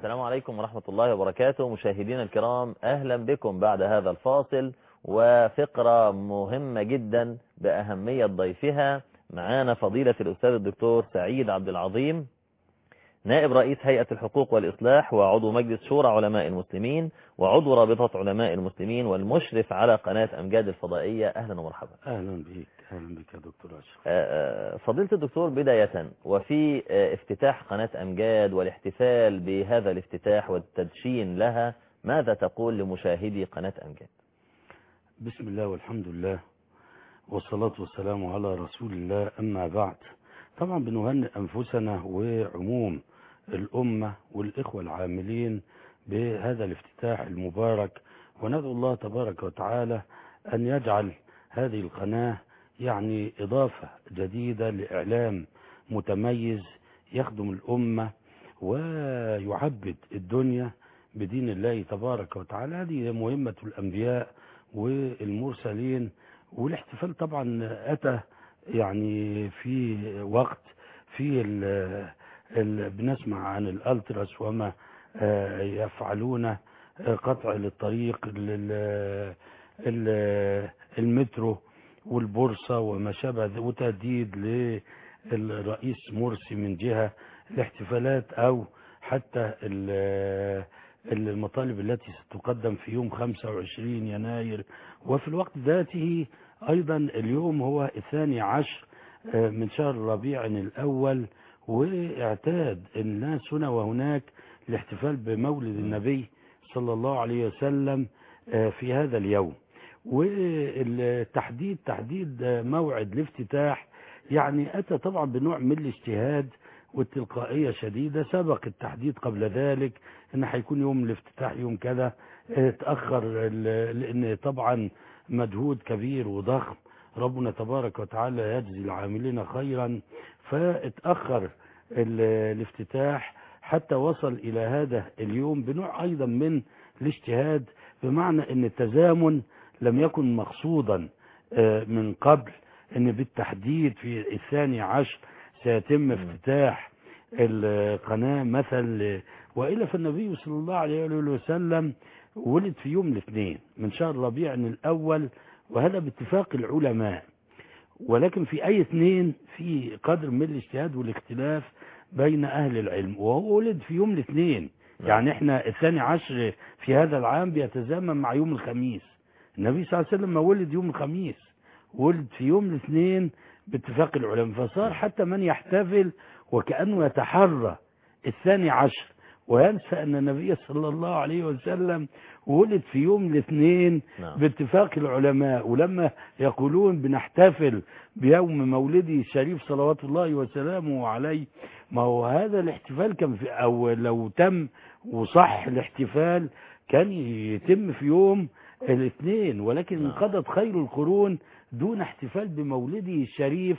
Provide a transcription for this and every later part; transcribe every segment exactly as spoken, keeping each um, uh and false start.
السلام عليكم ورحمة الله وبركاته. مشاهدينا الكرام، أهلا بكم بعد هذا الفاصل وفقرة مهمة جدا بأهمية ضيفها. معانا فضيلة الأستاذ الدكتور سعيد عبد العظيم، نائب رئيس هيئة الحقوق والإصلاح وعضو مجلس شورى علماء المسلمين وعضو رابطة علماء المسلمين والمشرف على قناة أمجاد الفضائية. أهلا ومرحبا. أهلا بك. أهلا بك يا دكتور أشرف. فضيلة الدكتور، بداية وفي افتتاح قناة أمجاد والاحتفال بهذا الافتتاح والتدشين لها، ماذا تقول لمشاهدي قناة أمجاد؟ بسم الله والحمد لله والصلاة والسلام على رسول الله، أما بعد. طبعا بنهنئ أنفسنا وعموم الأمة والإخوة العاملين بهذا الافتتاح المبارك، وندعو الله تبارك وتعالى أن يجعل هذه القناة يعني إضافة جديدة لإعلام متميز يخدم الأمة ويعبد الدنيا بدين الله تبارك وتعالى. هذه مهمة الأنبياء والمرسلين. والاحتفال طبعا أتى يعني في وقت في ال ال بنسمع عن الألتراس وما يفعلون، قطع للطريق، المترو والبورصة وما شابه، وتهديد للرئيس مرسي من جهة الاحتفالات أو حتى المطالب التي ستقدم في يوم خمسة وعشرين يناير. وفي الوقت ذاته أيضا اليوم هو الثاني عشر من شهر ربيع الأول، واعتاد الناس هنا وهناك الاحتفال بمولد النبي صلى الله عليه وسلم في هذا اليوم. والتحديد تحديد موعد الافتتاح يعني أتى طبعا بنوع من الاجتهاد والتلقائية شديدة. سبق التحديد قبل ذلك ان هيكون يوم الافتتاح يوم كذا، اتأخر لان طبعا مجهود كبير وضخم، ربنا تبارك وتعالى يجزي العاملين خيرا، فاتأخر الافتتاح حتى وصل الى هذا اليوم بنوع ايضا من الاجتهاد، بمعنى ان التزامن لم يكن مقصودا من قبل ان بالتحديد في الثاني عشر سيتم افتتاح القناة مثل. وإلا فالنبي صلى الله عليه وسلم ولد في يوم الاثنين من شهر ربيع الأول، وهذا باتفاق العلماء، ولكن في أي اثنين في قدر من الاجتهاد والاختلاف بين أهل العلم، وهو ولد في يوم الاثنين. يعني احنا الثاني عشر في هذا العام بيتزامن مع يوم الخميس. النبي صلى الله عليه وسلم ما ولد يوم الخميس، ولد في يوم الاثنين باتفاق العلماء. فصار حتى من يحتفل وكأنه يتحرى الثاني عشر وينسى أن النبي صلى الله عليه وسلم ولد في يوم الاثنين باتفاق العلماء. ولما يقولون بنحتفل بيوم مولده الشريف صلوات الله وسلامه عليه، ما هو هذا الاحتفال كان في، أو لو تم وصح الاحتفال كان يتم في يوم الاثنين، ولكن انقضت خير القرون دون احتفال بمولده الشريف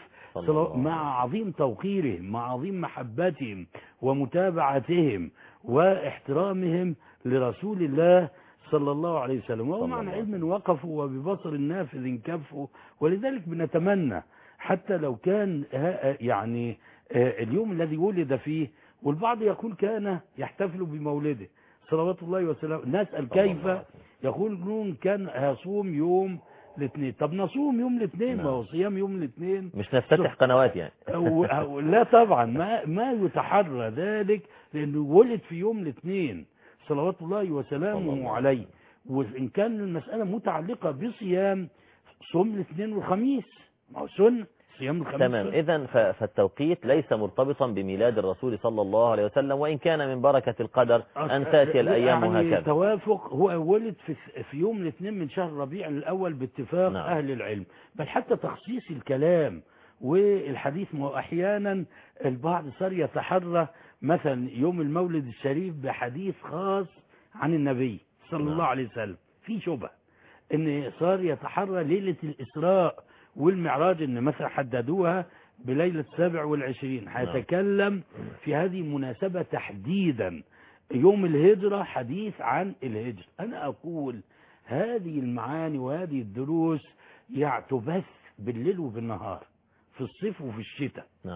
مع عظيم توقيرهم، مع عظيم محبتهم ومتابعتهم واحترامهم لرسول الله صلى الله عليه وسلم. وهو معنى علم وقفوا وببصر نافذ كفوا. ولذلك بنتمنى حتى لو كان يعني اليوم الذي ولد فيه، والبعض يقول كان يحتفل بمولده صلوات الله وسلامه، نسأل كيف، يقولون كان هيصوم يوم الاثنين. طب نصوم يوم الاثنين، ما هو صيام يوم الاثنين، مش نفتتح قنوات يعني. لا طبعا، ما ما يتحرى ذلك، لانه ولد في يوم الاثنين صلوات الله وسلامه عليه. وان كان المسألة متعلقة بصيام، صوم الاثنين والخميس، ما هو سنة صيام الخميس. تمام. إذن فالتوقيت ليس مرتبطا بميلاد الرسول صلى الله عليه وسلم، وإن كان من بركة القدر أن تأتي الأيام يعني هكذا. توافق. هو ولد في, في يوم الاثنين من شهر ربيع الأول باتفاق نعم. أهل العلم. بل حتى تخصيص الكلام والحديث، ما أحيانا البعض صار يتحرى مثلا يوم المولد الشريف بحديث خاص عن النبي صلى نعم. الله عليه وسلم. في شبه ان صار يتحرى ليلة الإسراء والمعراج، ان مثلا حددوها بليلة السابع والعشرين. هيتكلم في هذه المناسبة تحديدا يوم الهجرة، حديث عن الهجرة. أنا أقول هذه المعاني وهذه الدروس تبث بالليل وبالنهار، في الصيف وفي الشتاء. نعم.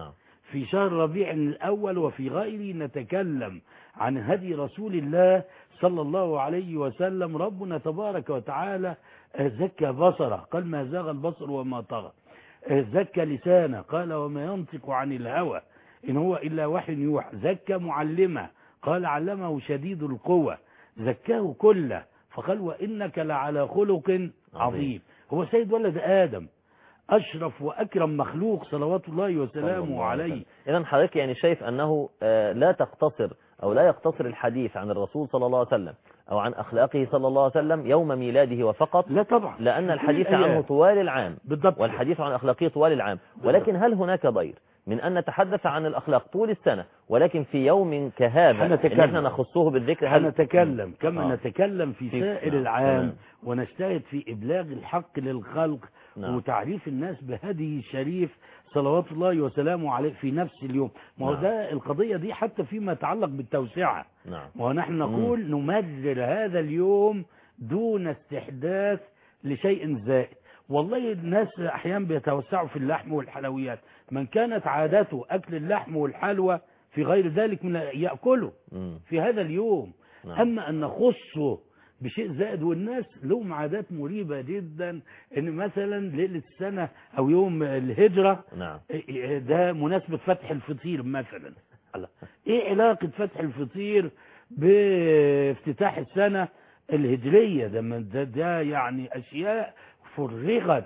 في شهر ربيع الأول وفي غيره نتكلم عن هدي رسول الله صلى الله عليه وسلم. ربنا تبارك وتعالى زكى بصره، قال ما زاغ البصر وما طغى. زكى لسانه، قال وما ينطق عن الهوى إن هو إلا وحي يوحى. زكى معلمه، قال علمه شديد القوى. زكاه كله، فقال وإنك لعلى خلق عظيم. هو سيد ولد آدم، أشرف وأكرم مخلوق صلوات الله وسلامه عليه. إذن حضرتك يعني شايف أنه لا تقتصر أو لا يقتصر الحديث عن الرسول صلى الله عليه وسلم أو عن أخلاقه صلى الله عليه وسلم يوم ميلاده وفقط، لا طبعا، لأن الحديث عنه طوال العام بالضبط، والحديث عن أخلاقه طوال العام. ولكن هل هناك ضير من أن نتحدث عن الأخلاق طول السنة ولكن في يوم كهذا إن احنا نخصه بالذكر؟ هل نتكلم كما آه. نتكلم في سائر العام ونجتهد في إبلاغ الحق للخلق نعم. وتعريف الناس بهديه الشريف صلوات الله وسلامه عليه في نفس اليوم. ما هو نعم. ده القضية دي حتى فيما يتعلق بالتوسعة. نعم. ونحن نقول مم. نمرر هذا اليوم دون استحداث لشيء زائد. والله الناس أحيانا بيتوسعوا في اللحم والحلويات، من كانت عادته أكل اللحم والحلوى في غير ذلك من يأكله مم. في هذا اليوم. نعم. أما أن نخصه بشيء زائد، والناس لهم عادات مريبة جدا، ان مثلا ليلة السنة او يوم الهجرة نعم. ده مناسبة فتح الفطير مثلا. الله، ايه علاقة فتح الفطير بافتتاح السنة الهجرية؟ ده, ده, ده يعني اشياء فرغت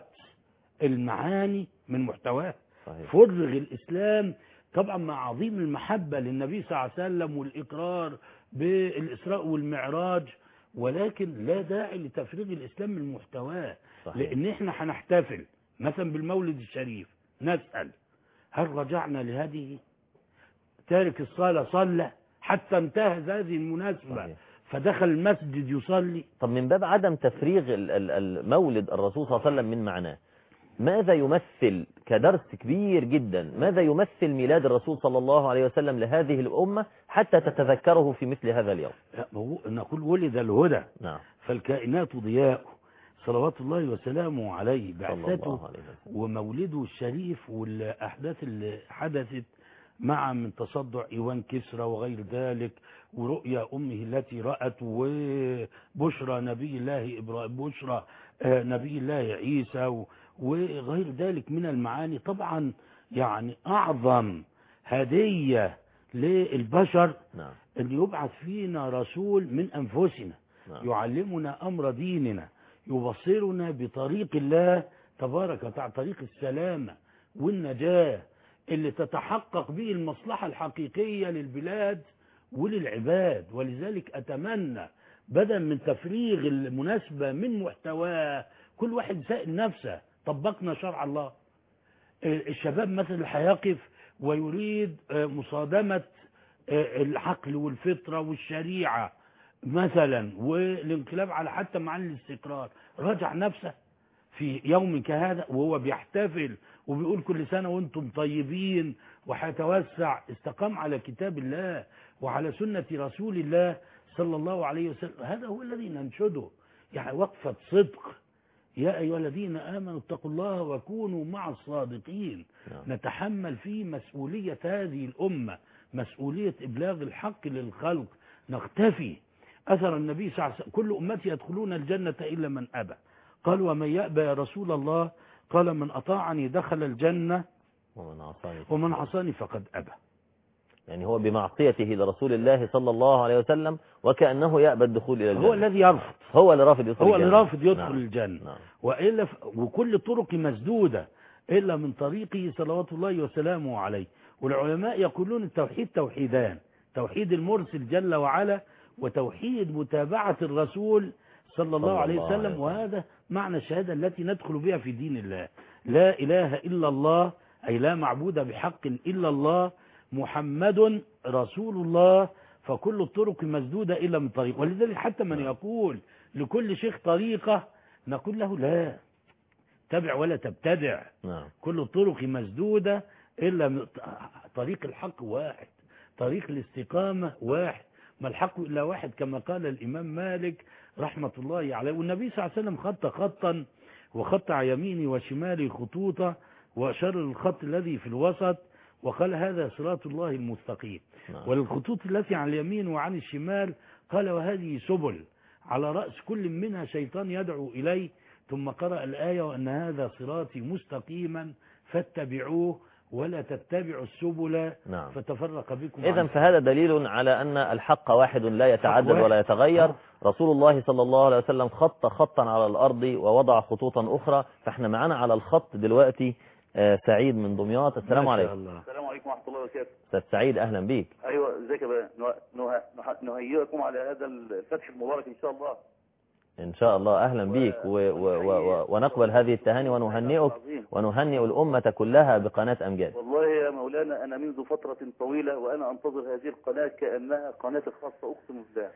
المعاني من محتواها. فرغ الاسلام طبعا مع عظيم المحبة للنبي صلى الله عليه وسلم والاقرار بالاسراء والمعراج، ولكن لا داعي لتفريغ الإسلام من محتواه. لأن احنا هنحتفل مثلا بالمولد الشريف، نسأل هل رجعنا لهذه؟ تارك الصلاة صلى حتى انتهز هذه المناسبة صحيح. فدخل المسجد يصلي. طب من باب عدم تفريغ المولد الرسول صلى الله عليه وسلم من معناه، ماذا يمثل كدرس كبير جدا، ماذا يمثل ميلاد الرسول صلى الله عليه وسلم لهذه الأمة حتى تتذكره في مثل هذا اليوم؟ نقول ولد الهدى. نعم. فالكائنات ضياء صلوات الله وسلامه عليه، بعثته ومولده الشريف والأحداث اللي حدثت مع من تصدع إيوان كسرى وغير ذلك، ورؤيا أمه التي رأت، وبشرى نبي الله إبراهيم، بشرى نبي الله عيسى، وغير ذلك من المعاني. طبعا يعني أعظم هدية للبشر نعم. أن يبعث فينا رسول من أنفسنا نعم. يعلمنا أمر ديننا، يبصرنا بطريق الله تبارك وتعالى، طريق السلامة والنجاة اللي تتحقق به المصلحة الحقيقية للبلاد وللعباد. ولذلك أتمنى بدلا من تفريغ المناسبة من محتواه، كل واحد سائل نفسه طبقنا شرع الله. الشباب مثلا هيقف ويريد مصادمة العقل والفطرة والشريعة مثلا والانقلاب على حتى معاني الاستقرار، راجع نفسه في يوم كهذا وهو بيحتفل وبيقول كل سنة وانتم طيبين وحيتوسع، استقام على كتاب الله وعلى سنة رسول الله صلى الله عليه وسلم. هذا هو الذي ننشده، يعني وقفة صدق. يا أيها الذين آمنوا اتقوا الله وكونوا مع الصادقين. نعم. نتحمل فيه مسؤولية هذه الأمة، مسؤولية إبلاغ الحق للخلق. نختفي أثر النبي صلى الله عليه وسلم كل أمتي يدخلون الجنة إلا من أبى. قال ومن يأبى يا رسول الله؟ قال من أطاعني دخل الجنة ومن عصاني ومن عصاني فقد أبى. يعني هو بمعصيته لرسول الله صلى الله عليه وسلم وكأنه يأبى الدخول إلى الجنة. هو الذي يرفض، هو اللي رافض يدخل هو الجنة. اللي رافض يدخل نعم. الجنة. نعم. وإلا ف... وكل طرق مسدودة إلا من طريقه صلوات الله وسلامه عليه. والعلماء يقولون التوحيد توحيدان، توحيد المرسل جل وعلا وتوحيد متابعة الرسول صلى الله عليه وسلم. وهذا معنى الشهادة التي ندخل بها في دين الله. لا إله إلا الله، أي لا معبود بحق إلا الله، محمد رسول الله، فكل الطرق مسدودة إلا من طريق. ولذلك حتى من يقول لكل شيخ طريقة نقول له لا تبع ولا تبتدع. نعم. كل الطرق مسدودة إلا من طريق الحق واحد، طريق الاستقامة واحد، ما الحق إلا واحد كما قال الإمام مالك رحمة الله عليه. والنبي صلى الله عليه وسلم خط خطا وخط على يميني وشمالي خطوطا وأشار الخط الذي في الوسط وقال هذا صراط الله المستقيم. نعم. والخطوط التي عن اليمين وعن الشمال قال وهذه سبل على رأس كل منها شيطان يدعو إليه، ثم قرأ الآية وأن هذا صراطي مستقيما فاتبعوه ولا تتبعوا السبل نعم. فتفرق بكم. إذن فهذا دليل على أن الحق واحد لا يتعدد ولا يتغير. آه. رسول الله صلى الله عليه وسلم خط خطا على الأرض ووضع خطوطا أخرى، فاحنا معانا على الخط دلوقتي آه سعيد من دمياط. السلام عليكم. الله. السلام عليكم ورحمة الله وبركاته. أستاذ سعيد أهلا بيك. أيوة ازيك يا بقى، نه- نه- نهيئكم على هذا الفتح المبارك إن شاء الله. إن شاء الله أهلا بيك و و و ونقبل هذه التهاني ونهنئك ونهنئ الأمة كلها بقناة أمجاد. والله يا مولانا أنا منذ فترة طويلة وأنا أنتظر هذه القناة كأنها قناة الخاصة، أقسم بالله.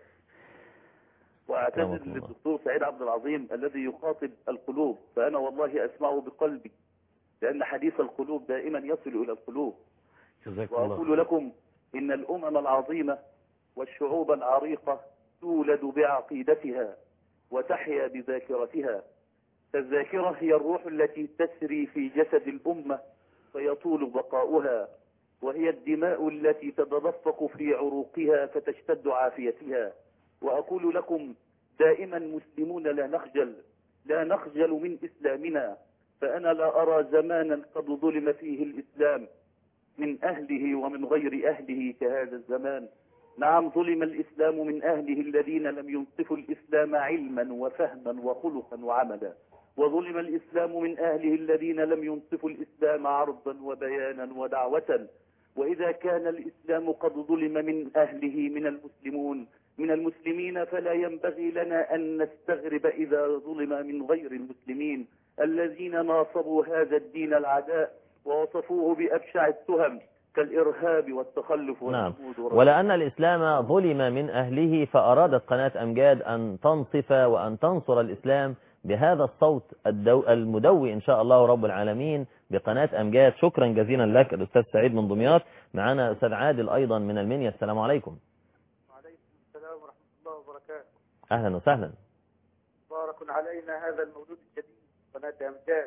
وأعتذر للدكتور سعيد عبد العظيم الذي يخاطب القلوب، فأنا والله أسمعه بقلبي، لأن حديث القلوب دائما يصل إلى القلوب. وأقول لكم إن الأمم العظيمة والشعوب العريقة تولد بعقيدتها وتحيا بذاكرتها. فالذاكرة هي الروح التي تسري في جسد الأمة فيطول بقاؤها، وهي الدماء التي تتدفق في عروقها فتشتد عافيتها. وأقول لكم دائما مسلمون لا نخجل، لا نخجل من إسلامنا، فأنا لا أرى زمانا قد ظلم فيه الإسلام من أهله ومن غير أهله كهذا الزمان. نعم ظلم الإسلام من أهله الذين لم ينصفوا الإسلام علما وفهما وخلقا وعملا، وظلم الإسلام من أهله الذين لم ينصفوا الإسلام عرضا وبيانا ودعوة. وإذا كان الإسلام قد ظلم من أهله من المسلمون من المسلمين فلا ينبغي لنا أن نستغرب إذا ظلم من غير المسلمين الذين ناصبوا هذا الدين العداء ووصفوه بأبشع التهم كالإرهاب والتخلف والجمود. نعم. ولأن الإسلام ظلم من أهله فأرادت قناة أمجاد أن تنصف وأن تنصر الإسلام بهذا الصوت الدو... المدوي إن شاء الله رب العالمين بقناة أمجاد. شكرا جزيلا لك الأستاذ سعيد من دمياط. معنا أستاذ عادل أيضا من المنيا. السلام عليكم. وعليكم السلام ورحمة الله وبركاته. أهلا وسهلا. مبارك علينا هذا المولود الجديد قناة أمجاد.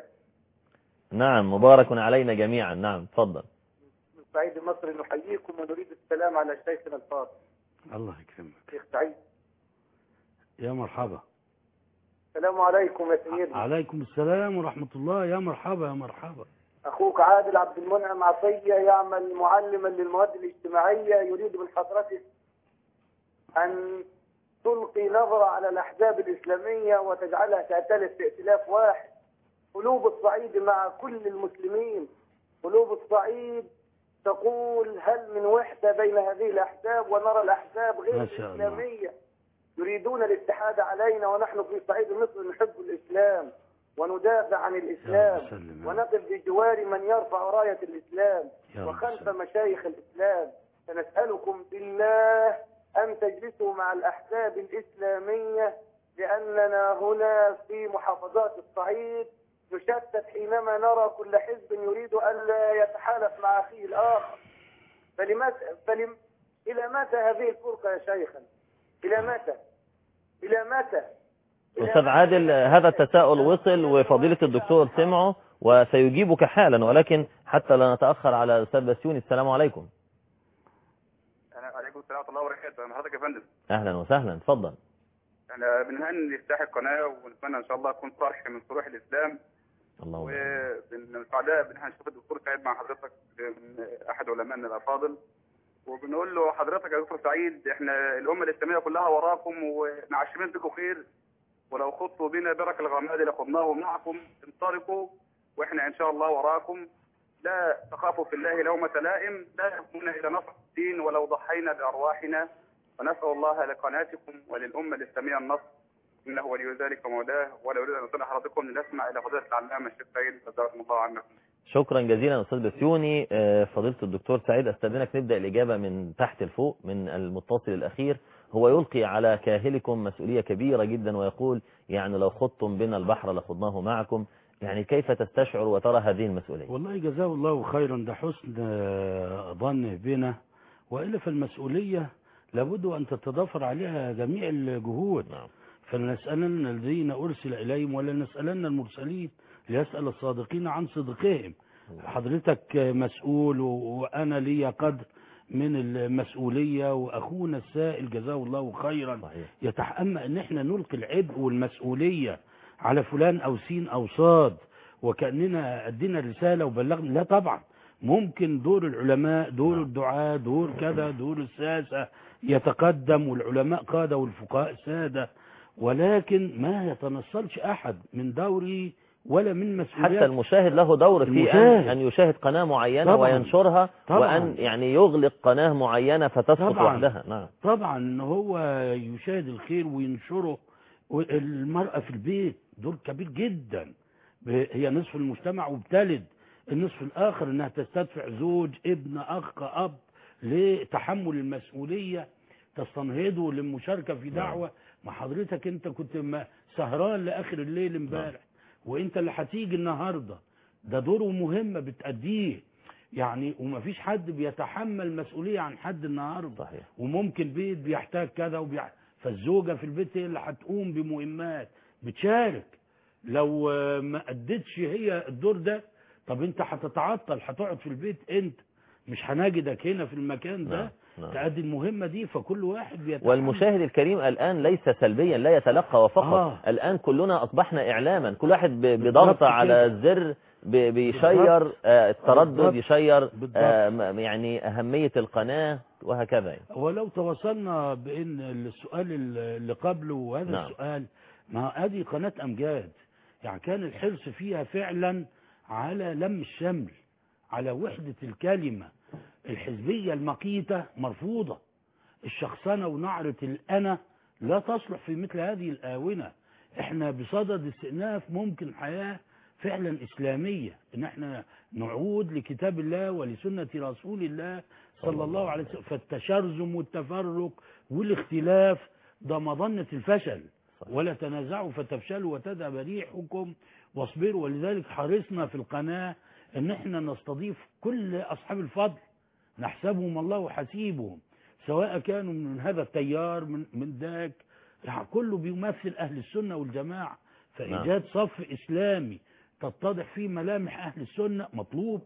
نعم مبارك علينا جميعا. نعم تفضل. من صعيد مصر نحييكم ونريد السلام على شيخنا الفاضل. الله يكرمك. شيخ سعيد. يا مرحبا. السلام عليكم يا سيدنا. عليكم السلام ورحمة الله. يا مرحبا يا مرحبا. أخوك عادل عبد المنعم عطية يعمل معلما للمواد الاجتماعية، يريد من حضرتك أن تلقي نظرة على الأحزاب الإسلامية وتجعلها تأتلف في ائتلاف واحد. قلوب الصعيد مع كل المسلمين، قلوب الصعيد تقول هل من وحدة بين هذه الأحزاب، ونرى الأحزاب غير الإسلامية يريدون الاتحاد علينا، ونحن في صعيد مصر نحب الإسلام وندافع عن الإسلام ونقف بجوار من يرفع راية الإسلام وخلف مشايخ الإسلام. فنسألكم بالله أن تجلسوا مع الأحزاب الإسلامية، لأننا هنا في محافظات الصعيد نشتت حينما نرى كل حزب يريد أن لا يتحالف مع أخيه الآخر. فلماذا فلم إلى متى هذه الفرقة يا شيخنا؟ إلى متى؟ إلى متى؟ أستاذ عادل هذا التساؤل وصل وفضيلة الدكتور سمعه وسيجيبك حالا، ولكن حتى لا نتأخر على الأستاذ بسيوني. السلام عليكم. عليكم السلام ورحمة الله وبركاته. أنا حضرتك يا فندم. أهلا وسهلا اتفضل. احنا بنهني افتتاح القناة ونتمنى إن شاء الله تكون صرح من صروح الإسلام. اللهم وبالسعداء بنشوف الدكتور سعيد مع حضرتك من أحد علمائنا الأفاضل، وبنقول له حضرتك يا دكتور سعيد احنا الأمة الإسلامية كلها وراكم ونعشمين بكم خير، ولو خطوا بنا برك الغماد لخضناه معكم انطلقوا واحنا إن شاء الله وراكم. لا تخافوا في الله لومة لائم، لا يهمنا إلى نصر الدين ولو ضحينا بأرواحنا، ونسأل الله لقناتكم وللأمة الإسلامية النصر إنه ولي ذلك ومولاه. ولا أريد أن أطلع حضراتكم لنسمع إلى فضيلة العلامة الشيخ سعيد جزاكم الله عنكم. شكرا جزيلا أستاذ بسيوني. فضيلة الدكتور سعيد أستاذنك نبدأ الإجابة من تحت لفوق من المتصل الأخير. هو يلقي على كاهلكم مسؤولية كبيرة جدا ويقول يعني لو خضتم بنا البحر لخضناه معكم، يعني كيف تستشعر وترى هذه المسؤولية؟ والله جزاه الله خيرا، ده حسن ظنه بنا، وإلا فالمسؤولية لابد أن تتضافر عليها جميع الجهود. نعم. فلنسألن الذين أرسل إليهم ولا نسألن المرسلين ليسأل الصادقين عن صدقهم. حضرتك مسؤول وأنا لي قدر من المسؤولية، وأخونا السائل جزاه الله خيرا يتحمل أن احنا نلقي العبء والمسؤولية على فلان أو سين أو صاد وكأننا أدينا رسالة وبلغنا. لا طبعا، ممكن دور العلماء، دور الدعاء، دور كذا، دور الساسة يتقدم، والعلماء قادة والفقهاء سادة، ولكن ما يتنصلش أحد من دوري ولا من مسؤوليات. حتى المشاهد له دور في أن, أن يشاهد قناة معينة طبعًا وينشرها طبعًا وأن يعني يغلق قناة معينة فتسقط وحدها. نعم طبعا ان هو يشاهد الخير وينشره. المرأة في البيت دور كبير جدا، هي نصف المجتمع وبتلد النصف الآخر، انها تستدفع زوج، ابن، أخ، أب لتحمل المسؤولية، تستنهضه للمشاركة في دعوة. ما حضرتك انت كنت سهران لآخر الليل امبارح وانت اللي هتيجي النهاردة، ده دوره مهمة بتأديه يعني، ومفيش حد بيتحمل مسؤولية عن حد النهاردة. صحيح. وممكن بيت بيحتاج كذا وبيح... فالزوجة في البيت هي اللي هتقوم بمهمات بتشارك. لو ما أدتش هي الدور ده، طب انت هتتعطل، هتقعد في البيت، انت مش هنجدك هنا في المكان ده. نعم. نعم. تأدي المهمة دي. فكل واحد بيتحمل. والمشاهد الكريم الآن ليس سلبيا لا يتلقى وفقط. آه. الآن كلنا أصبحنا إعلاما، كل واحد بضغط على الزر بيشير آه التردد بالضبط. يشير آه يعني أهمية القناة وهكذا. ولو توصلنا بأن السؤال اللي قبله وهذا نعم. السؤال، ما هذه قناة أمجاد يعني كان الحرص فيها فعلا على لم الشمل، على وحدة الكلمة. الحزبية المقيتة مرفوضة، الشخصنة ونعرة الأنا لا تصلح في مثل هذه الآونة. احنا بصدد استئناف ممكن حياة فعلا إسلامية، ان احنا نعود لكتاب الله ولسنة رسول الله صلى الله عليه وسلم. فالتشرذم والتفرق والاختلاف ده مظنة الفشل. ولا تنازعوا فتفشلوا وتذهب ريحكم واصبروا. ولذلك حرصنا في القناة ان احنا نستضيف كل اصحاب الفضل، نحسبهم الله حسيبهم، سواء كانوا من هذا التيار من من ذاك، يعني كله بيمثل اهل السنة والجماعة. فايجاد صف اسلامي تتضح فيه ملامح اهل السنة مطلوب،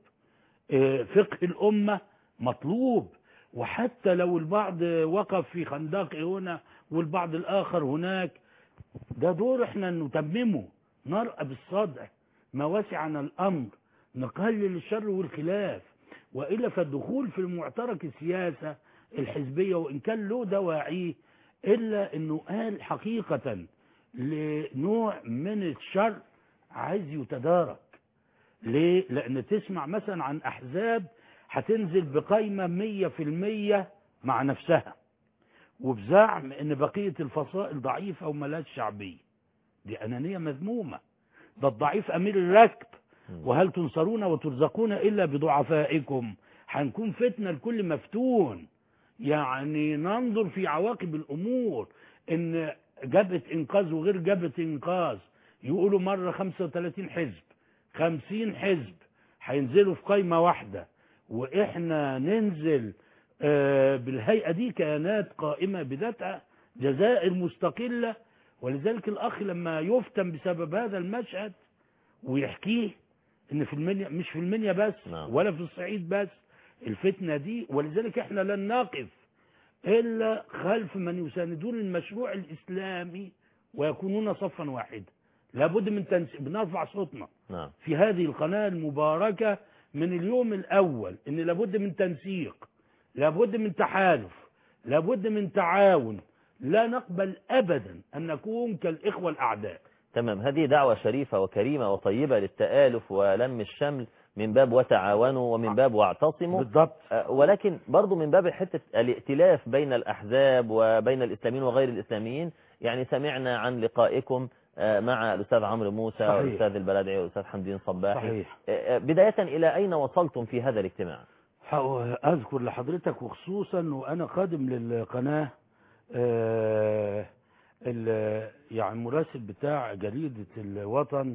فقه الامة مطلوب. وحتى لو البعض وقف في خندق هنا والبعض الاخر هناك، ده دور احنا نتممه، نرأى بالصدع ما وسعنا الامر، نقلل الشر والخلاف. وإلا فالدخول في المعترك السياسة الحزبية وإن كان له دواعيه، إلا أنه قال حقيقة لنوع من الشر عايز يتدارك. ليه؟ لأن تسمع مثلا عن أحزاب هتنزل بقايمة مية في المية مع نفسها، وبزعم أن بقية الفصائل ضعيفة وملاش شعبية. دي أنانية مذمومة. ده الضعيف أمير الركب، وهل تنصرون وترزقون إلا بضعفائكم. هنكون فتنة لكل مفتون. يعني ننظر في عواقب الأمور، إن جبهة إنقاذ وغير جبهة إنقاذ يقولوا مرة خمسة وثلاثين حزب، خمسين حزب هينزلوا في قايمة واحدة، وإحنا ننزل آه بالهيئة دي كيانات قائمة بذاتها، جزائر مستقلة. ولذلك الأخ لما يفتن بسبب هذا المشهد ويحكيه ان في المنيا، مش في المنيا بس نعم. ولا في الصعيد بس الفتنة دي. ولذلك احنا لن نقف الا خلف من يساندون المشروع الاسلامي ويكونون صفا واحدا. لابد من تنسيق، بنرفع صوتنا نعم. في هذه القناة المباركة من اليوم الاول ان لابد من تنسيق، لابد من تحالف، لابد من تعاون. لا نقبل ابدا ان نكون كالاخوة الاعداء. تمام. هذه دعوة شريفة وكريمة وطيبة للتآلف ولم الشمل من باب وتعاونوا ومن باب واعتصموا بالضبط. ولكن برضو من باب حتة الائتلاف بين الأحزاب وبين الإسلاميين وغير الإسلاميين. يعني سمعنا عن لقائكم مع الأستاذ عمرو موسى صحيح. والأستاذ البلدعي والأستاذ حمدين صباحي صحيح. بداية إلى أين وصلتم في هذا الاجتماع؟ أذكر لحضرتك وخصوصا وأنا قادم للقناة آه يعني المراسل بتاع جريدة الوطن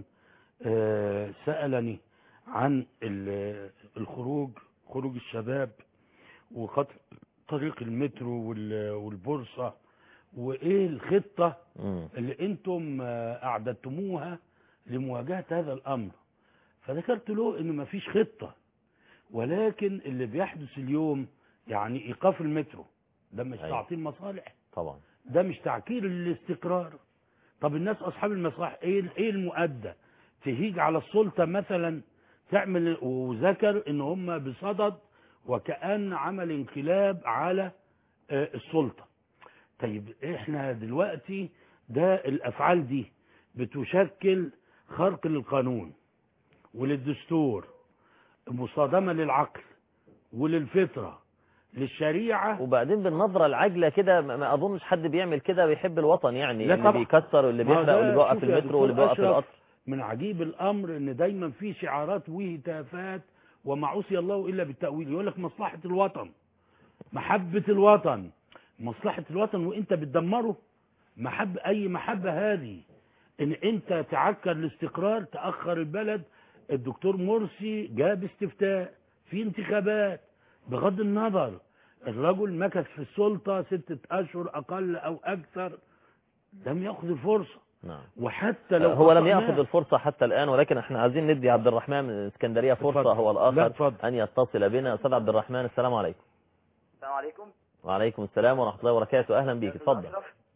سألني عن الخروج، خروج الشباب وقطع طريق المترو والبورصة، وايه الخطة اللي انتم اعددتموها لمواجهة هذا الامر. فذكرت له ان مفيش خطة، ولكن اللي بيحدث اليوم يعني ايقاف المترو ده مش أيوة. تعطيل مصالح، طبعا ده مش تعكير الاستقرار. طب الناس اصحاب المصالح ايه ايه المؤدى؟ تهيج على السلطة مثلا تعمل، وذكر ان هم بصدد وكأن عمل انقلاب على السلطة. طيب احنا دلوقتي ده الافعال دي بتشكل خرق للقانون وللدستور، مصادمة للعقل وللفطرة للشريعة. وبعدين بالنظرة العاجلة كده ما اظنش حد بيعمل كده بيحب الوطن، يعني لا اللي طبعا. بيكسر واللي ما بيحرق ده واللي بيوقف شوف يا المترو واللي دكتور بيوقف أشرف، القطر. من عجيب الامر ان دايما في شعارات وهتافات وما عصي الله الا بالتأويل. يقول لك مصلحة الوطن، محبة الوطن، مصلحة الوطن وانت بتدمره. محب اي محبة هذه؟ ان انت تعكر الاستقرار، تأخر البلد. الدكتور مرسي جاب استفتاء في انتخابات، بغض النظر الرجل مكث في السلطة ستة اشهر اقل او اكثر، لم يأخذ الفرصة. نعم. وحتى لو هو لم يأخذ الفرصة حتى الآن، ولكن احنا عايزين ندي عبد الرحمن من الاسكندرية فرصة اتفضل. هو الآخر اتفضل. أن يتصل بنا. أستاذ عبد الرحمن السلام عليكم. السلام عليكم. وعليكم السلام ورحمة الله وبركاته. أهلا بيك، اتفضل.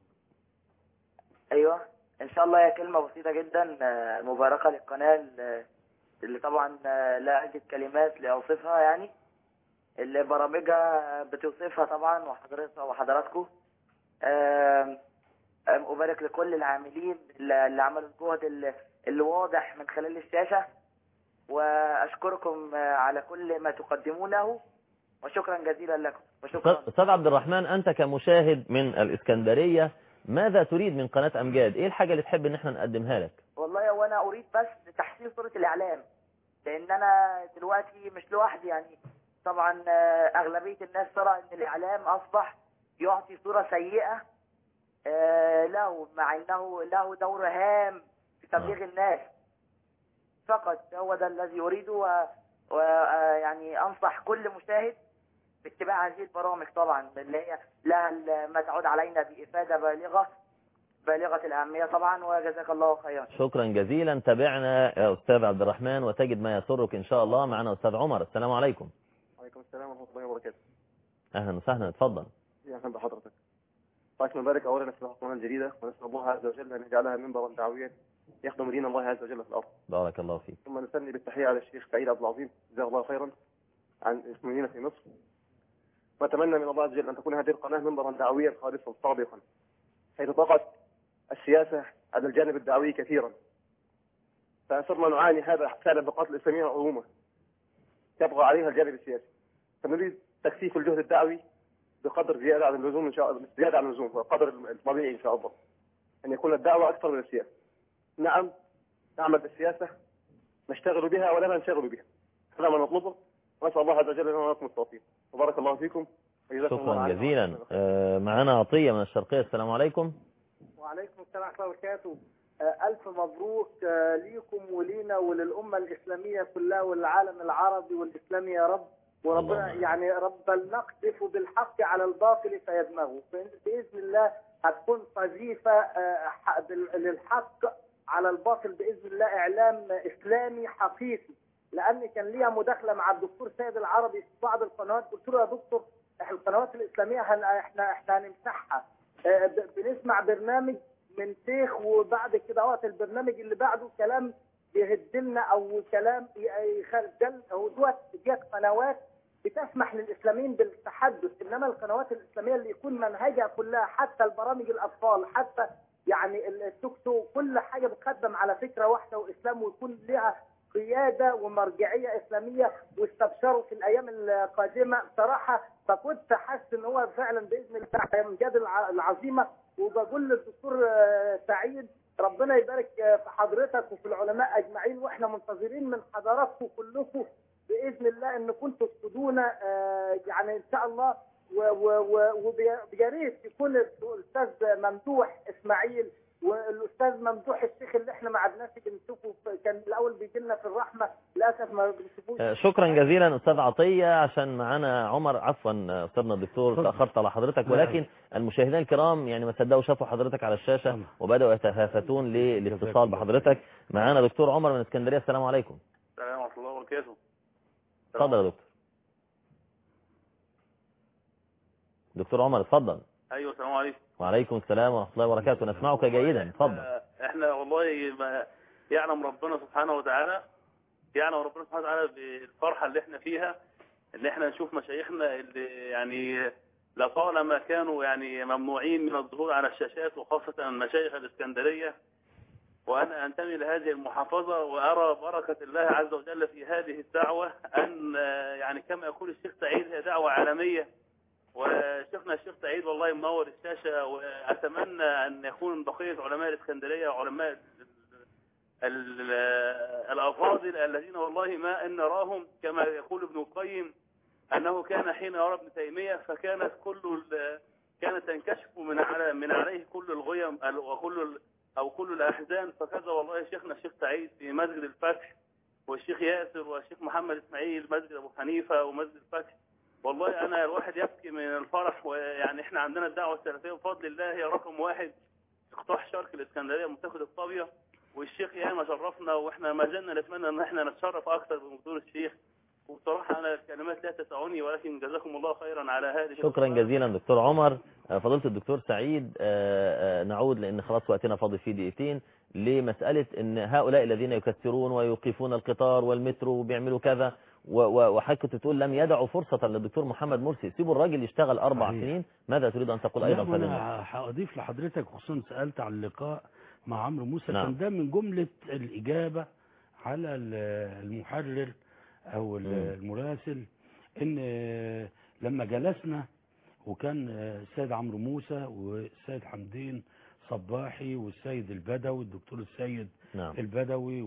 أيوة إن شاء الله هي كلمة بسيطة جدا مباركة للقناة اللي طبعا لا أجد كلمات لأوصفها، يعني اللي برامجها بتوصفها طبعا وحضرتها وحضراتكم. أبارك لكل العاملين اللي عملوا الجهد اللي واضح من خلال الشاشة، وأشكركم على كل ما تقدمونه، وشكرا جزيلا لكم. وشكرا. أستاذ عبد الرحمن، أنت كمشاهد من الإسكندرية ماذا تريد من قناة أمجاد؟ إيه الحاجة اللي تحب إن احنا نقدمها لك؟ والله وأنا أريد بس تحسين صورة الإعلام، لأن أنا دلوقتي مش لوحدي، يعني طبعا أغلبية الناس ترى أن الإعلام أصبح يعطي صورة سيئة له، مع أنه له دور هام في تبليغ الناس فقط. هو ده الذي أريده، ويعني أنصح كل مشاهد باتباع هذه البرامج طبعا، اللي هي لها ما تعود علينا بإفادة بالغة بالغة الأهمية طبعا. وجزاك الله خيرا. شكرا جزيلا. تابعنا يا أستاذ عبد الرحمن وتجد ما يسرك إن شاء الله. معنا أستاذ عمر. السلام عليكم. وعليكم السلام ورحمة الله وبركاته. أهلا وسهلا، اتفضل. يا أهلا بحضرتك. طيب نبارك أولا في القناة الجديدة، ونسأل الله عز وجل أن يجعلها منبرا دعويا يخدم دين الله عز وجل في الأرض. بارك الله فيك. ثم نسلم بالتحية على الشيخ سعيد عبد العظيم جزاه الله خيرا عن المسلمين في مصر، وأتمنى من الله عز وجل أن تكون هذه القناة منبرا دعويا خالصا صادقا، حيث طغت السياسة على الجانب الدعوي كثيرا، فصرنا نعاني هذا فعلا بقتل الإسلاميين عموما يبغى عليها الجانب السياسي. فنريد تكثيف الجهد الدعوي بقدر زيادة عن اللزوم إن شاء الله، زيادة عن اللزوم وقدر الطبيعي إن شاء الله، أن يكون الدعوة أكثر من السياسة. نعم نعمل بالسياسة، نشتغل بها ولا ننشغل بها، هذا ما نطلبه، ونسأل الله عز وجل لنا ولكم التوفيق. وبارك الله فيكم. شكرا جزيلا. آه معنا عطية من الشرقية. السلام عليكم. وعليكم السلام ورحمة الله وبركاته. ألف مبروك ليكم ولينا وللأمة الإسلامية كلها والعالم العربي والإسلامي يا رب. وربنا يعني رب نقذف بالحق على الباطل فيدمغه، بإذن الله هتكون قذيفة للحق على الباطل بإذن الله، إعلام إسلامي حقيقي. لأن كان ليا مداخلة مع الدكتور سيد العربي في بعض القنوات، قلت له يا دكتور احنا القنوات الإسلامية احنا احنا هنمسحها، بنسمع برنامج من شيخ وبعد كده وقت البرنامج اللي بعده كلام يهدلنا او كلام يخجل، او دوت جت قنوات بتسمح للاسلاميين بالتحدث، انما القنوات الاسلاميه اللي يكون منهجها كلها حتى البرامج الاطفال حتى يعني التوك توك كل حاجه بتقدم على فكره واحده واسلام، ويكون لها قياده ومرجعيه اسلاميه، واستبشروا في الايام القادمه بصراحه. فكنت حاسس ان هو فعلا باذن الله امجاد العظيمه. وبقول للدكتور سعيد ربنا يبارك في حضرتك وفي العلماء اجمعين، واحنا منتظرين من حضراتكم كلكم باذن الله ان كنتوا تفيدونا يعني ان شاء الله. ويا ريت يكون الاستاذ ممدوح اسماعيل والاستاذ ممدوح الشيخ اللي احنا ما عدناش بنشوفه، كان الاول بيجي لنا في الرحمه للاسف ما بنشوفوش. شكرا جزيلا استاذ عطيه. عشان معانا عمر، عفوا استاذنا الدكتور تاخرت على حضرتك، ولكن المشاهدين الكرام يعني ما صدقوا شافوا حضرتك على الشاشه وبداوا يتهافتون للاتصال بحضرتك. معانا دكتور عمر من اسكندريه. السلام عليكم. السلام وبركاته. اتفضل يا دكتور. دكتور عمر اتفضل. ايوه السلام عليكم. وعليكم السلام ورحمه الله وبركاته، نسمعك جيدا، اتفضل. احنا والله ما يعلم ربنا سبحانه وتعالى يعلم ربنا سبحانه وتعالى بالفرحه اللي احنا فيها ان احنا نشوف مشايخنا اللي يعني لطالما كانوا يعني ممنوعين من الظهور على الشاشات، وخاصه مشايخ الاسكندريه. وانا انتمي لهذه المحافظه وارى بركه الله عز وجل في هذه الدعوه، ان يعني كما يقول الشيخ سعيد هي دعوه عالميه. وشيخنا الشيخ سعيد والله منور الشاشه، واتمنى ان يكون بقيه علماء الاسكندريه وعلماء الافاضل الذين والله ما ان نراهم كما يقول ابن القيم انه كان حين يرى ابن تيميه فكانت كل كانت تنكشف من على من عليه كل الغيم وكل او كل الاحزان. فكذا والله شيخنا الشيخ سعيد في مسجد الفتح، والشيخ ياسر والشيخ محمد اسماعيل مسجد ابو حنيفه ومسجد الفتح. والله انا الواحد يبكي من الفرح. ويعني احنا عندنا الدعوه السلفيه بفضل الله هي رقم واحد في قطاع شرق الاسكندريه منطقه الطابيه، والشيخ ياما شرفنا، واحنا ما زلنا نتمنى ان احنا نتشرف اكثر بمدير الشيخ. وبصراحه انا الكلمات لا تسعني، ولكن جزاكم الله خيرا على هذه. شكرا جزيلا دكتور عمر. فضيله الدكتور سعيد، نعود لان خلاص وقتنا فاضي فيه دقيقتين لمساله ان هؤلاء الذين يكثرون ويوقفون القطار والمترو وبيعملوا كذا، وحضرتك كنت تقول لم يدعوا فرصة للدكتور محمد مرسي، سيبوا الراجل يشتغل أربع صحيح. سنين. ماذا تريد أن تقول أيضا؟ أنا هأضيف لحضرتك، خصوصا سألت عن اللقاء مع عمرو موسى، نعم. كان ده من جملة الإجابة على المحرر أو المراسل، إن لما جلسنا وكان السيد عمرو موسى والسيد حمدين صباحي والسيد البدوي الدكتور السيد نعم. البدوي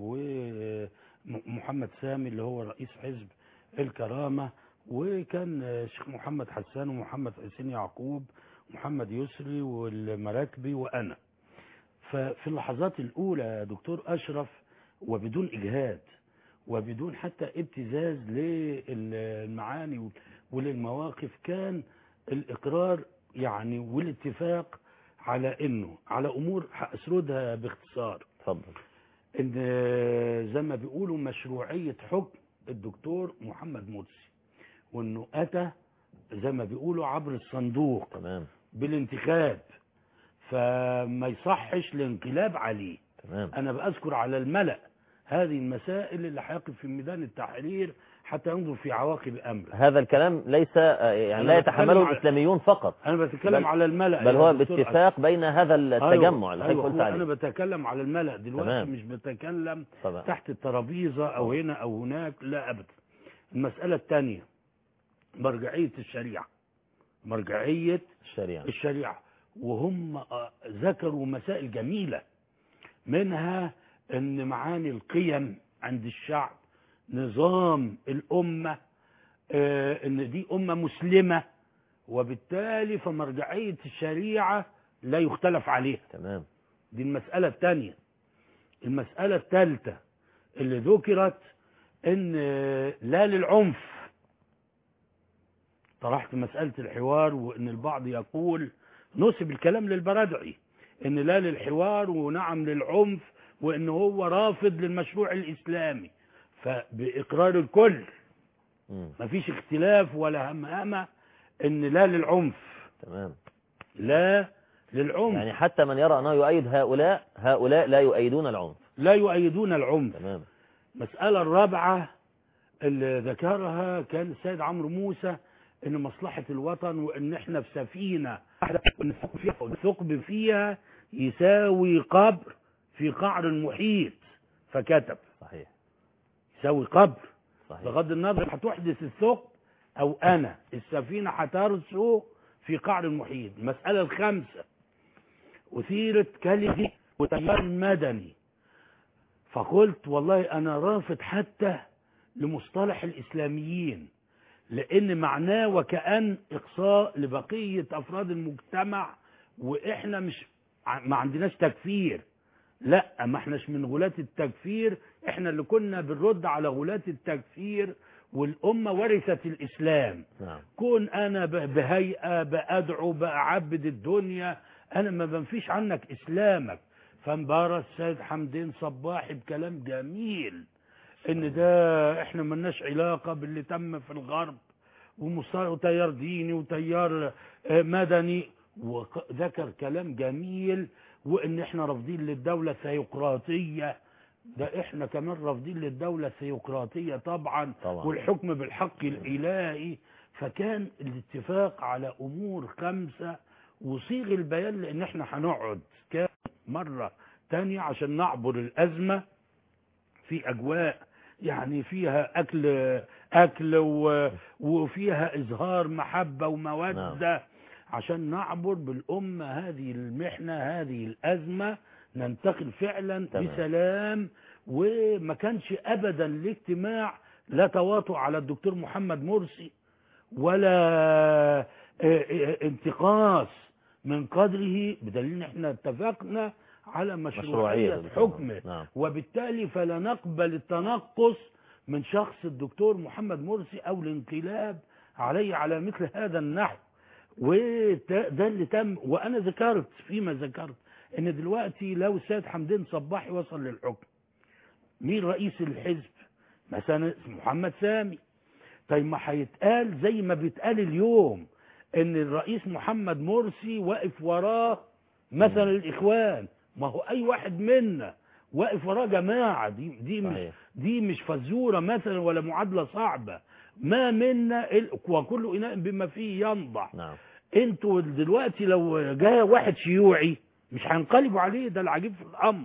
ومحمد سامي اللي هو رئيس حزب الكرامة، وكان الشيخ محمد حسان ومحمد حسين يعقوب ومحمد يسري والمراكبي وأنا. ففي اللحظات الأولى يا دكتور أشرف، وبدون إجهاد وبدون حتى ابتزاز للمعاني وللمواقف، كان الإقرار يعني والاتفاق على إنه على أمور هأسردها باختصار. اتفضل. إن زي ما بيقولوا مشروعية حكم الدكتور محمد مرسي، وإنه أتى زي ما بيقولوا عبر الصندوق تمام بالانتخاب، فما يصحش الانقلاب عليه. تمام. أنا بأذكر على الملأ هذه المسائل اللي هيقف في ميدان التحرير حتى ينظر في عواقب أمره. هذا الكلام ليس يعني لا يتحمله الإسلاميون فقط، أنا بتكلم على الملأ، بل هو باتفاق بين هذا التجمع اللي أيوة. قلت أيوة. عليه. أنا بتكلم على الملأ دلوقتي. تمام. مش بتكلم طبعا. تحت الترابيزة أو هنا أو هناك، لا أبدا. المسألة الثانية مرجعية الشريعة، مرجعية الشريعة الشريعة وهم ذكروا مسائل جميلة، منها ان معاني القيم عند الشعب، نظام الأمة، آه ان دي أمة مسلمة، وبالتالي فمرجعية الشريعة لا يختلف عليها. تمام. دي المسألة الثانية. المسألة الثالثة اللي ذكرت ان لا للعنف. طرحت مسألة الحوار، وان البعض يقول نسب الكلام للبرادعي ان لا للحوار ونعم للعنف، وان هو رافض للمشروع الاسلامي. فباقرار الكل مفيش اختلاف ولا همهمه ان لا للعنف. تمام. لا للعنف، يعني حتى من يرى انه يؤيد هؤلاء هؤلاء لا يؤيدون العنف. لا يؤيدون العنف. تمام. المسألة الرابعة اللي ذكرها كان السيد عمرو موسى ان مصلحة الوطن، وان احنا في سفينة الثقب فيها يساوي قبر في قعر المحيط، فكتب صحيح يساوي قبر. صحيح. بغض النظر هتحدث الثقب او انا، السفينة هترسو في قعر المحيط. المسألة الخامسة أثيرت كلمة وتيار مدني، فقلت والله أنا رافض حتى لمصطلح الإسلاميين، لأن معناه وكأن إقصاء لبقية أفراد المجتمع، وإحنا مش ما عندناش تكفير. لا، ما احناش من غلاة التكفير، احنا اللي كنا بنرد على غلاة التكفير، والأمة ورثت الإسلام. نعم. كون أنا بهيئة بأدعو بأعبد الدنيا، أنا ما بنفيش عنك إسلامك. فانبارى السيد حمدين صباحي بكلام جميل، ان ده احنا ملناش علاقة باللي تم في الغرب، وتيار ديني وتيار مدني، وذكر كلام جميل، وان احنا رافضين للدولة الثيوقراطية. ده احنا كمان رافضين للدولة الثيوقراطية طبعا, طبعا والحكم بالحق الالهي. فكان الاتفاق على امور خمسة وصيغ البيان، لان احنا هنقعد كام مرة تانية عشان نعبر الازمة في اجواء يعني فيها اكل اكل وفيها اظهار محبة ومودة. نعم. عشان نعبر بالامة هذه المحنة هذه الازمة، ننتقل فعلا تمام. بسلام. وما كانش ابدا الاجتماع لا تواطؤ على الدكتور محمد مرسي ولا انتقاص من قدره، بدليل ان احنا اتفقنا على مشروعية حكمه. نعم. وبالتالي فلا نقبل التنقص من شخص الدكتور محمد مرسي او الانقلاب عليه على مثل هذا النحو. وده اللي تم. وانا ذكرت فيما ذكرت ان دلوقتي لو السيد حمدين صباحي وصل للحكم، مين رئيس الحزب؟ مثلا محمد سامي. طيب ما هيتقال زي ما بيتقال اليوم ان الرئيس محمد مرسي واقف وراه مثلا الاخوان، ما هو اي واحد منا واقف وراه جماعه. دي دي مش دي مش فزوره مثلا ولا معادله صعبه. ما منا وكل اناء بما فيه ينضح. نعم. انتوا دلوقتي لو جاء واحد شيوعي مش هينقلبوا عليه، ده العجيب في الامر.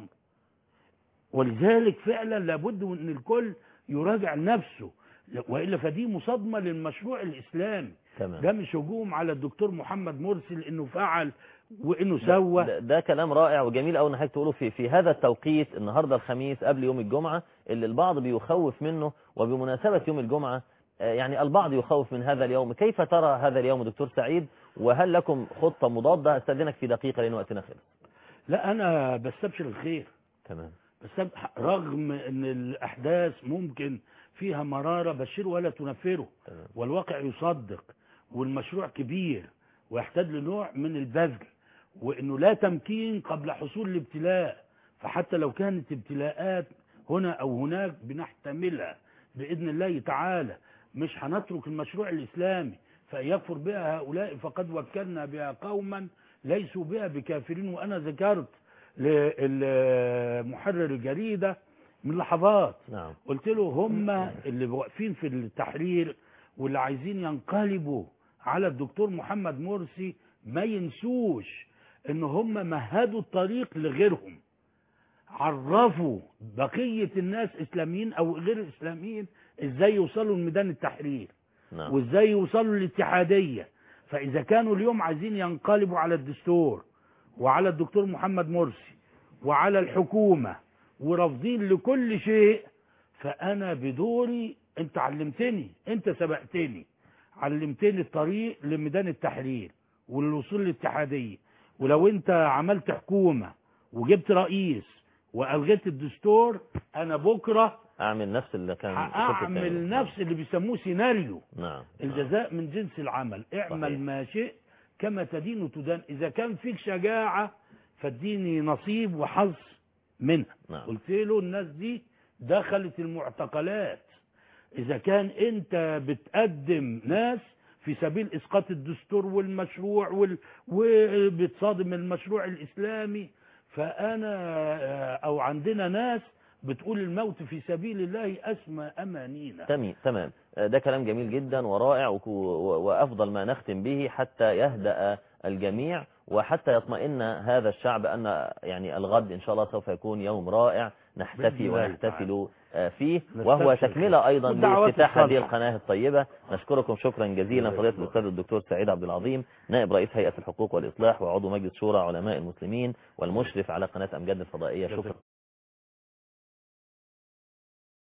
ولذلك فعلا لابد ان الكل يراجع نفسه، والا فدي مصادمه للمشروع الاسلامي. تمام. ده مش هجوم على الدكتور محمد مرسي لانه فعل وانه سوى. ده, ده كلام رائع وجميل قوي ان حضرتك تقوله في في هذا التوقيت النهارده الخميس قبل يوم الجمعه اللي البعض بيخوف منه. وبمناسبه يوم الجمعه يعني البعض يخوف من هذا اليوم، كيف ترى هذا اليوم دكتور سعيد؟ وهل لكم خطه مضاده؟ استاذنك في دقيقه لان وقتنا خلص. لا انا بستبشر الخير. تمام. بس رغم ان الاحداث ممكن فيها مرارة، بشر ولا تنفره. تمام. والواقع يصدق، والمشروع كبير ويحتاج لنوع من البذل، وانه لا تمكين قبل حصول الابتلاء. فحتى لو كانت ابتلاءات هنا او هناك بنحتملها باذن الله تعالى. مش هنترك المشروع الاسلامي فان يكفر بها هؤلاء فقد وكلنا بها قوما ليسوا بها بكافرين. وانا ذكرت لمحرر الجريدة من لحظات. نعم. قلت له هم اللي واقفين في التحرير واللي عايزين ينقلبوا على الدكتور محمد مرسي ما ينسوش ان هم مهدوا الطريق لغيرهم، عرفوا بقية الناس اسلاميين او غير اسلاميين ازاي يوصلوا لميدان التحرير. نعم. وازاي يوصلوا للاتحادية. فاذا كانوا اليوم عايزين ينقلبوا على الدستور وعلى الدكتور محمد مرسي وعلى الحكومة ورافضين لكل شيء، فأنا بدوري أنت علمتني، أنت سبقتني، علمتني الطريق لميدان التحرير والوصول للاتحادية. ولو أنت عملت حكومة وجبت رئيس وألغيت الدستور، أنا بكرة أعمل نفس اللي كان أعمل نفس اللي بيسموه سيناريو. نعم. الجزاء من جنس العمل. اعمل صحيح. ما شئت كما تدين تدان. إذا كان فيك شجاعة فاديني نصيب وحظ منها. نعم. قلت له الناس دي دخلت المعتقلات. إذا كان أنت بتقدم ناس في سبيل إسقاط الدستور والمشروع وال... وبتصادم المشروع الإسلامي، فأنا أو عندنا ناس بتقول الموت في سبيل الله أسمى أمانينا. تمام تمام. ده كلام جميل جدا ورائع، وأفضل ما نختم به حتى يهدأ الجميع وحتى يطمئن هذا الشعب أن يعني الغد إن شاء الله سوف يكون يوم رائع نحتفي ونحتفل فيه، وهو تكملة أيضا لافتتاح هذه القناة الطيبة. نشكركم شكرا جزيلا فضيلة الأستاذ الدكتور سعيد عبد العظيم، نائب رئيس هيئة الحقوق والإصلاح وعضو مجلس شورى علماء المسلمين والمشرف على قناة أمجاد الفضائية. شكرا.